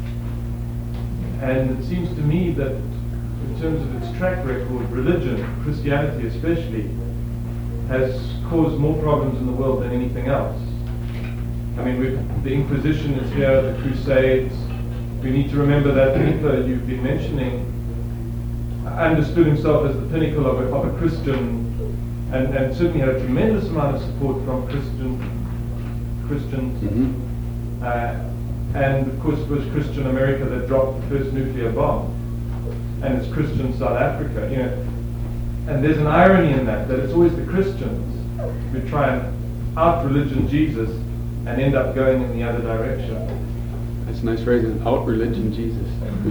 And it seems to me that in terms of its track record, religion, Christianity especially, has caused more problems in the world than anything else. I mean, we've, the Inquisition is here, the Crusades. We need to remember that Hitler, you've been mentioning, understood himself as the pinnacle of a, of a Christian, and, and certainly had a tremendous amount of support from Christian Christians. Mm-hmm. Uh, and of course it was Christian America that dropped the first nuclear bomb. And it's Christian South Africa, you know. And there's an irony in that, that it's always the Christians who try and out-religion Jesus and end up going in the other direction. That's a nice phrase, out-religion Jesus.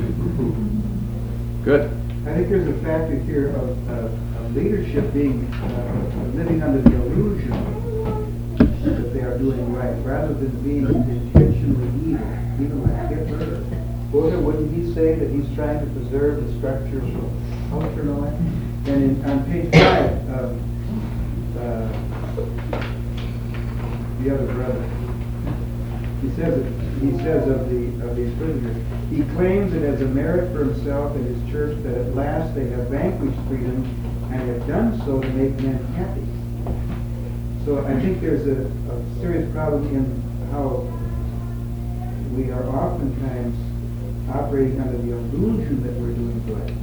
Good. I think there's a factor here of, uh, of leadership being, uh, living under the illusion that they are doing right, rather than being intentionally evil, even like Hitler. Or wouldn't he say that he's trying to preserve the structures of culture and all that? And in, on page five, um, uh, the other brother, he says he says of the of these prisoners, he claims it as a merit for himself and his church that at last they have vanquished freedom and have done so to make men happy. So I think there's a, a serious problem in how we are oftentimes operating under the illusion that we're doing good.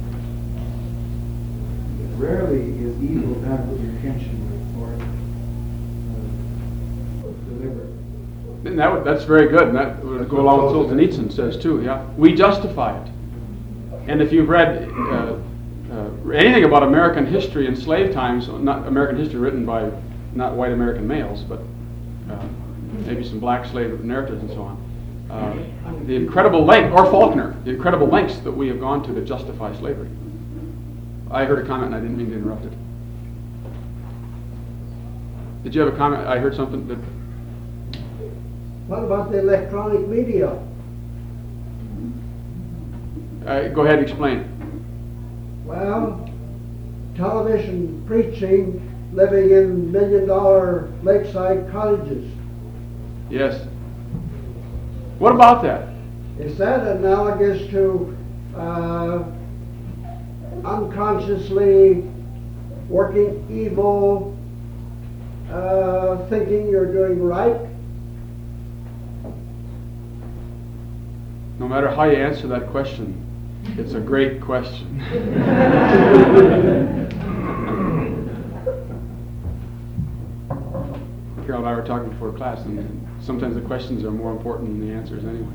Rarely is evil done intentionally or uh, deliberately. And that would, that's very good, and that would go along with Solzhenitsyn says too, yeah. We justify it. And if you've read uh, uh, anything about American history in slave times, not American history written by not white American males, but uh, maybe some black slave narratives and so on, uh, the incredible length, or Faulkner, the incredible lengths that we have gone to to justify slavery. I heard a comment and I didn't mean to interrupt it. Did you have a comment? I heard something that... What about the electronic media? Uh, go ahead and explain. Well, television preaching, living in million dollar lakeside cottages. Yes. What about that? Is that analogous to uh, unconsciously working evil, uh, thinking you're doing right? No matter how you answer that question, it's a great question. Carol and I were talking before class, and sometimes the questions are more important than the answers anyway.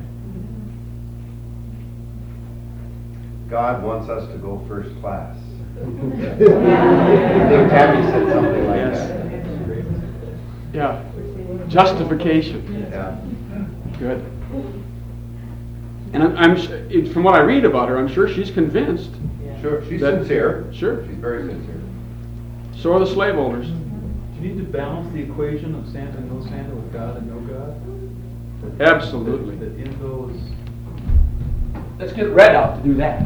God wants us to go first class. I think Tammy said something like Yes. that. Yeah. Justification. Yeah. Good. And I'm, I'm su- it- from what I read about her, I'm sure she's convinced. Sure, she's That- sincere. Sure. She's very sincere. So are the slave owners. Do you need to balance the equation of Santa and no Santa with God and no God? That- Absolutely. That in those, Let's get Red out to do that.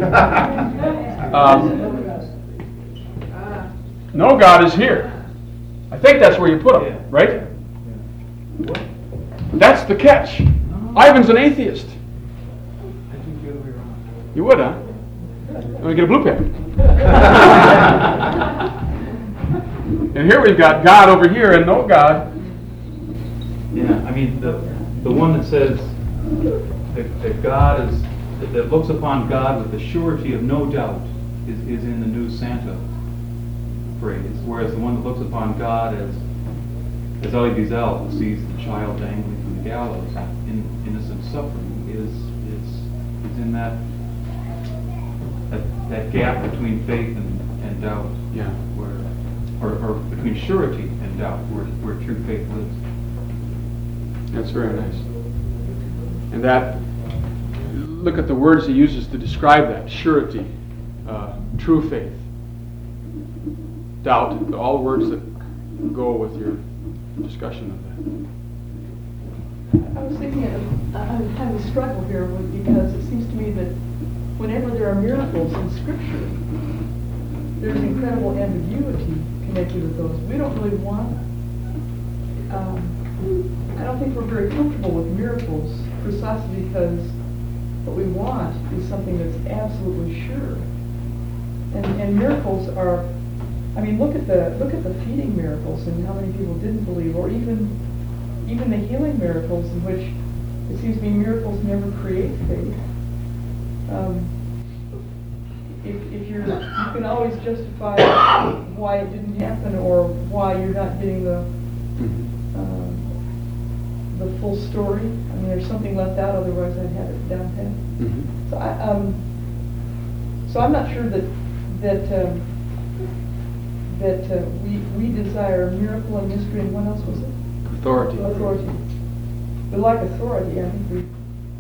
Um, Ah, no God is here. I think that's where you put him, Yeah. right? That's the catch. Ivan's an atheist. I think the other way around. You would, huh? Let me get a blue pen. And here we've got God over here and no God. Yeah, I mean, the, the one that says that, that God is, that, that looks upon God with the surety of no doubt is, is in the New Santa phrase, whereas the one that looks upon God as, as Elie Wiesel, who sees the child dangling from the gallows in innocent suffering, is, is, is in that, that, that gap between faith and, and doubt. Yeah. Where, or, or between surety and doubt, where, where true faith lives. That's very nice. And that, look at the words he uses to describe that. Surety, uh, true faith, doubt, all words that go with your discussion of I was thinking of, I'm having a struggle here with, because it seems to me that whenever there are miracles in Scripture, there's incredible ambiguity connected with those. We don't really want, um, I don't think we're very comfortable with miracles precisely because what we want is something that's absolutely sure. And, and miracles are, I mean, look at the look at the feeding miracles and how many people didn't believe, or even even the healing miracles in which it seems to me miracles never create faith. Um, if, if you're, you can always justify why it didn't happen or why you're not getting the uh, the full story. I mean, there's something left out, otherwise I'd have it down pat. Mm-hmm. So I, um, so I'm not sure that that um, that uh, we we desire miracle and mystery, and what else was it? authority. Authority. We like authority. I think we.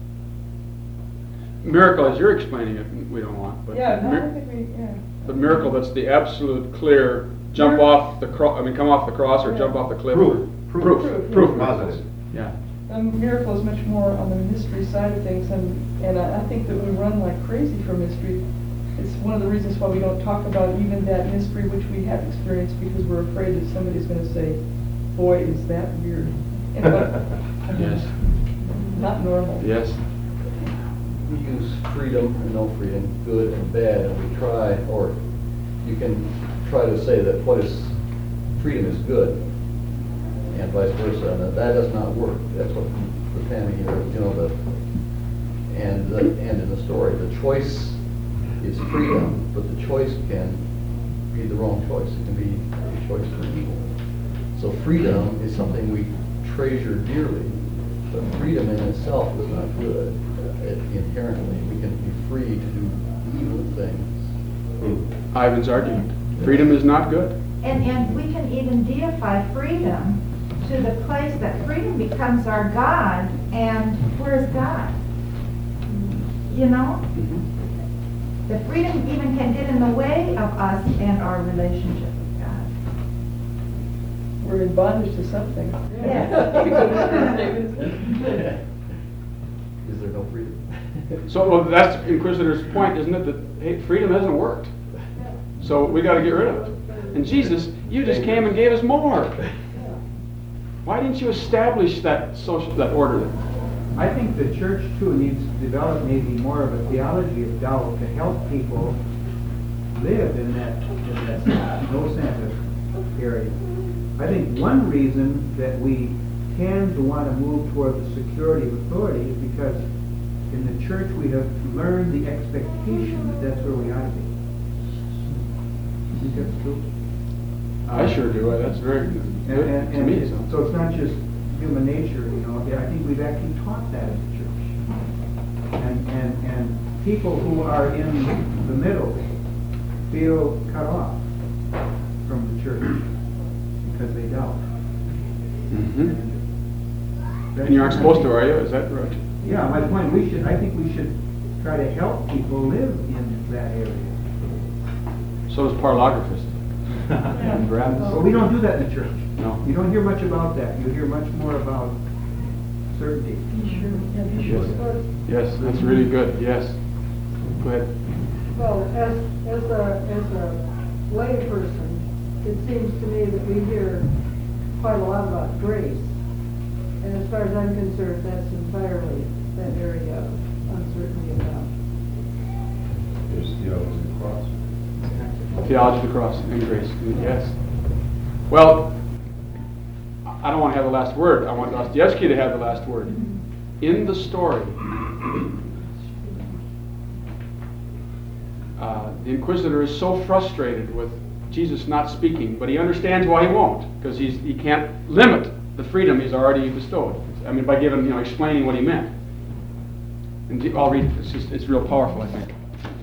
Miracle, as you're explaining it, we don't want. But Yeah, no, I mir- don't think we. Yeah. But miracle, that's the absolute clear jump Mir- off the cross. I mean, come off the cross or Yeah. jump off the cliff. Proof. Proof. Proof. Proof. Proof. miracles. Positive. Yeah. A miracle is much more on the mystery side of things, and and I, I think that we run like crazy for mystery. It's one of the reasons why we don't talk about even that mystery which we have experienced, because we're afraid that somebody's going to say, "Boy, is that weird." And what- Yes. Not normal. Yes. We use freedom and no freedom, good and bad, and we try, or you can try to say that what is freedom is good, and vice versa, and that, that does not work. That's what the Tammy here, you know, the and the and in the story, the choice is freedom, but the choice can be the wrong choice. It can be a choice for evil. So freedom is something we treasure dearly, but freedom in itself is not good. It, inherently, we can be free to do evil things. Ivan's argument. Freedom is not good. And, and we can even deify freedom to the place that freedom becomes our God, and where's God? You know? The freedom even can get in the way of us and our relationship with God. We're in bondage to something. Yes. Is there no freedom? So well, that's Inquisitor's point, isn't it? That hey, freedom hasn't worked. So we got to get rid of it. And Jesus, you just came and gave us more. Why didn't you establish that social that order? I think the church too needs to develop maybe more of a theology of doubt to help people live in that, in that no Santa area. I think one reason that we tend to want to move toward the security of authority is because in the church we have learned the expectation that that's where we ought to be. You think that's true? I sure do. That's very good And, and, to me. and So. so it's not just human nature, you know, I think we've actually taught that in the church. And, and, and people who are in the middle feel cut off from the church because they doubt. Mm-hmm. And you aren't supposed to, are you? Is that right? Yeah, my point, we should, I think we should try to help people live in that area. So does parlographers. And Barabbas. But we don't do that in the church. No. You don't hear much about that. You hear much more about certainty. Yes. Yes, that's really good. Yes. Go ahead. Well, as, as a, as a lay person, it seems to me that we hear quite a lot about grace. And as far as I'm concerned, that's entirely that area of uncertainty about. There's theology of the cross. Theology of the cross and grace. Yes. Well, I don't want to have the last word. I want Dostoevsky to have the last word. In the story, uh, the Inquisitor is so frustrated with Jesus not speaking, but he understands why he won't, because he's he can't limit the freedom he's already bestowed. I mean, by giving, you know, explaining what he meant. And I'll read it. It's just, it's real powerful, I think.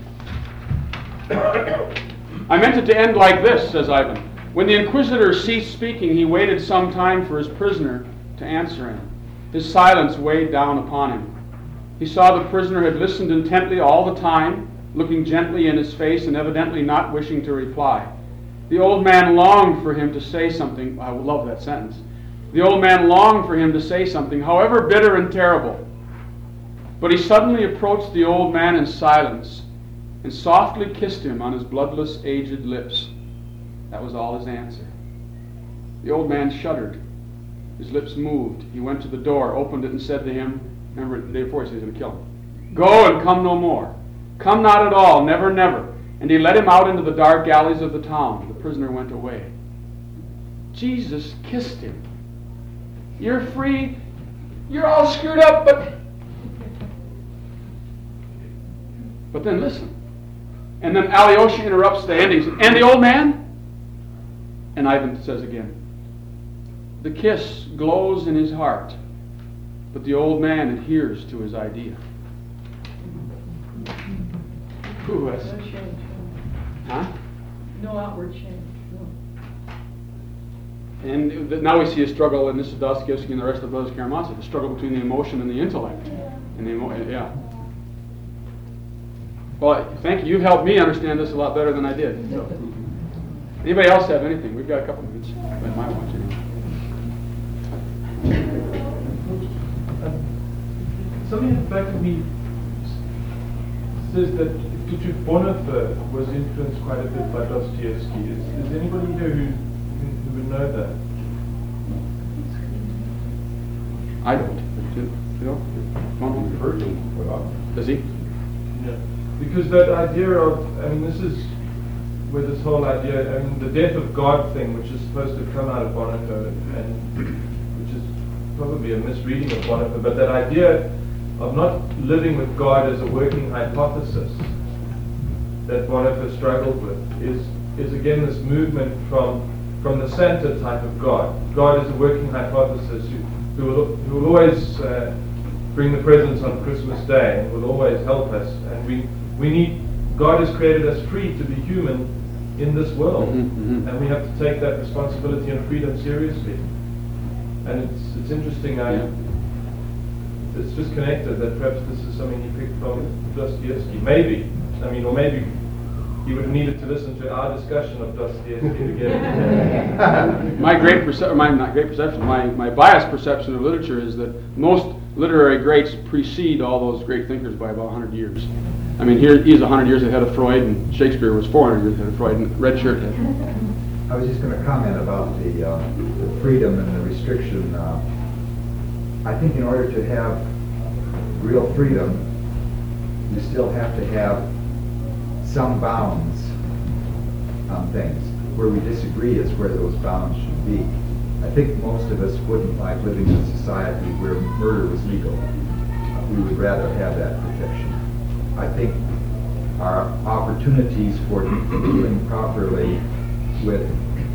I meant it to end like this, says Ivan. When the Inquisitor ceased speaking, he waited some time for his prisoner to answer him. His silence weighed down upon him. He saw the prisoner had listened intently all the time, looking gently in his face and evidently not wishing to reply. The old man longed for him to say something. I love that sentence. The old man longed for him to say something, however bitter and terrible. But he suddenly approached the old man in silence and softly kissed him on his bloodless, aged lips. That was all his answer. The old man shuddered. His lips moved. He went to the door, opened it, and said to him, remember the day before he said he was going to kill him, "Go and come no more. Come not at all, never, never." And he led him out into the dark alleys of the town. The prisoner went away. Jesus kissed him. You're free. You're all screwed up, but... But then listen. And then Alyosha interrupts the ending. And the old man? And Ivan says again, the kiss glows in his heart, but the old man adheres to his idea. Ooh, that's... No change. Huh? No outward change. No. And th- now we see a struggle, and this is Dostoevsky and the rest of Brothers Karamazov, the struggle between the emotion and the intellect. And the emo- yeah. Well, thank you. You've helped me understand this a lot better than I did. So. Anybody else have anything? We've got a couple minutes. I might want to. Something in the back of me says that Dietrich Bonhoeffer was influenced quite a bit by Dostoevsky. Is, is anybody here who, who would know that? I don't. You know? I've heard him put up. Does he? Yeah. Because that idea of, I mean, this is where this whole idea, I mean, the death of God thing, which is supposed to come out of Bonhoeffer, and which is probably a misreading of Bonhoeffer, but that idea of not living with God as a working hypothesis that Bonhoeffer struggled with is is again this movement from from the Santa type of God. God is a working hypothesis who, who, will, who will always uh, bring the presents on Christmas Day and will always help us. And we, we need, God has created us free to be human in this world. Mm-hmm, mm-hmm. And we have to take that responsibility and freedom seriously. And it's it's interesting, I, Yeah. it's just connected that perhaps this is something he picked from Dostoevsky. Maybe. I mean, or maybe he would have needed to listen to our discussion of Dostoevsky to get it. My great perception, my not great perception, my, my biased perception of literature is that most literary greats precede all those great thinkers by about one hundred years. I mean, here he's one hundred years ahead of Freud, and Shakespeare was four hundred years ahead of Freud, and Red Shirt had. I was just going to comment about the, uh, the freedom and the restriction. Uh, I think in order to have real freedom, you still have to have some bounds on things. Where we disagree is where those bounds should be. I think most of us wouldn't like living in a society where murder was legal. Uh, we would rather have that protection. I think our opportunities for dealing properly with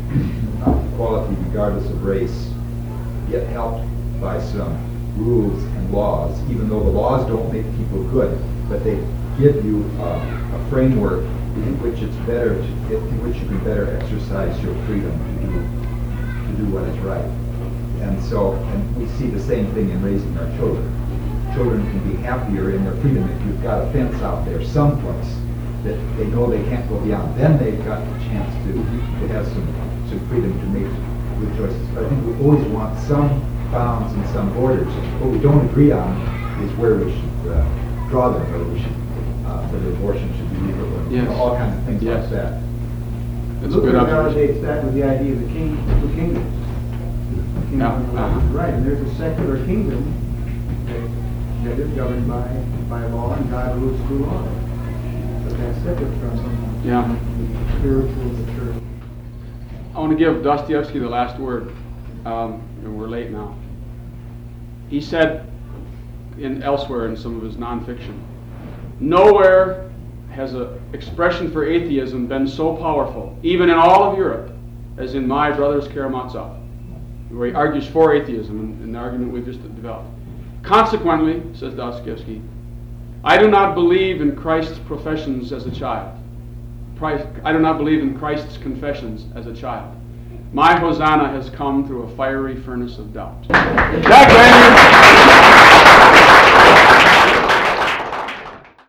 uh, equality regardless of race, yet helped by some rules and laws, even though the laws don't make people good, but they give you uh, a framework in which it's better, to, in which you can better exercise your freedom to do, to do what is right. And so, and we see the same thing in raising our children. Children can be happier in their freedom if you've got a fence out there someplace that they know they can't go beyond. Then they've got the chance to, to have some, some freedom to make good choices. But I think we always want some bounds and some borders. What we don't agree on is where we should uh, draw them, whether we should, uh, whether abortion should be legal, or you know, Yes. all kinds of things Yes. like that. It's a good Luther observation. validates that with the idea of the king, the kingdom. The kingdom Yeah, of the uh-huh. Lord. Right, and there's a secular kingdom that, that is governed by, by law, and God rules through law. But that's separate from Yeah. the spiritual of the church. I want to give Dostoevsky the last word, um, and we're late now. He said in elsewhere in some of his nonfiction, nowhere has an expression for atheism been so powerful, even in all of Europe, as in My Brothers Karamazov, where he argues for atheism in, in the argument we've just developed. Consequently, says Dostoevsky, I do not believe in Christ's professions as a child. I do not believe in Christ's confessions as a child. My Hosanna has come through a fiery furnace of doubt. Jack Daniels!